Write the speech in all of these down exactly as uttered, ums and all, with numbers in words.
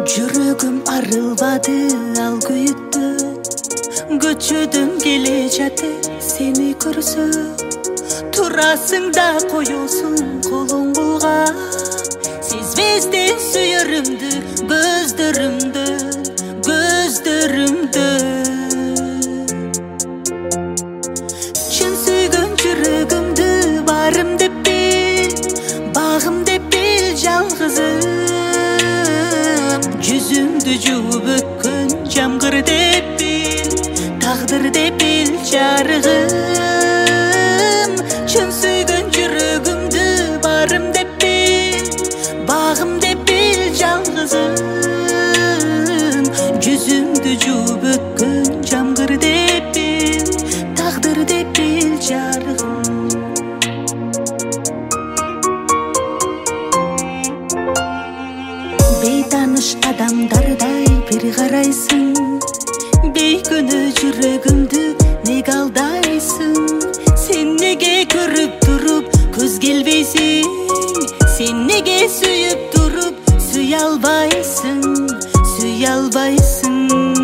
Жүрөгүм арылбады ал күйүктөн, көчөдөн келе жатып сени көрсө, турасың да коесуң колуң булгап, сезбестен сүйөрүмдү көздөрүмдө, көздөрүмдө. Чын сүйгөн жүрөгүмдү барым деп бил, багым деп бил жалгызым. Жүзүмдү жууп өткөн жамгыр деп бил, тагдыр деп бил жарыгым. Чын сүйгөн жүрөгүмдү барым деп бил, багым деп бил жалгызым. Жүзүмдү жууп өткөн жамгыр деп бил, тагдыр деп бил жарыгым. Бейтаныш адамдардай бир карайсың, бейкөнө жүрөгүмдү неге алдайсың? Сен неге көрүп туруп көз келбейсиң? Сен неге сүйүп туруп сүйө албайсың, сүйө албайсың?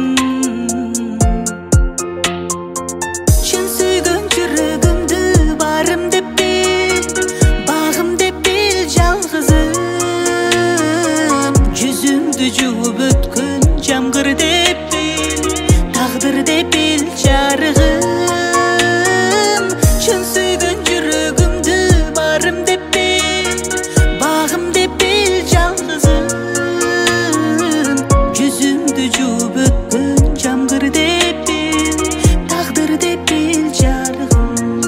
Чын сүйгөн жүрөгүмдү барым деп бил, багым деп бил жалгызым. Жүзүмдү жууп өткөн жамгыр деп бил, тагдыр деп бил жарыгым. Чын сүйгөн жүрөгүмдү барым деп бил, багым деп бил жалгызым. Жүзүмдү жууп өткөн жамгыр деп бил, тагдыр деп бил жарыгым.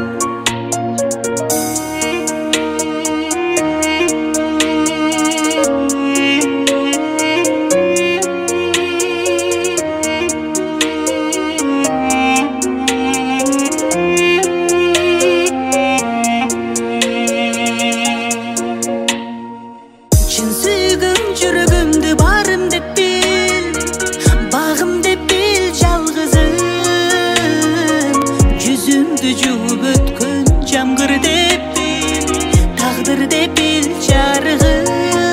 Чын сүйгөн жүрөгүмдү барым деп бил, багым деп бил жалгызым. Жүзүмдү жууп өткөн жамгыр деп бил, тагдыр деп бил жарыгым.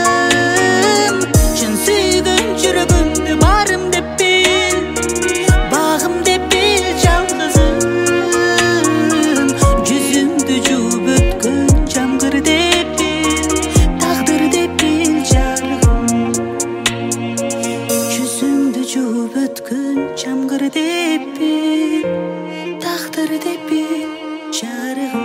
Чын сүйгөн жүрөгүмдү барым деп бил, багым деп бил жалгызым. Жүзүмдү жууп өткөн жамгыр деп бил, тагдыр деп бил жарыгым. Жүзүмдү жууп өткөн жамгыр деп бил, тагдыр деп бил жарыгым.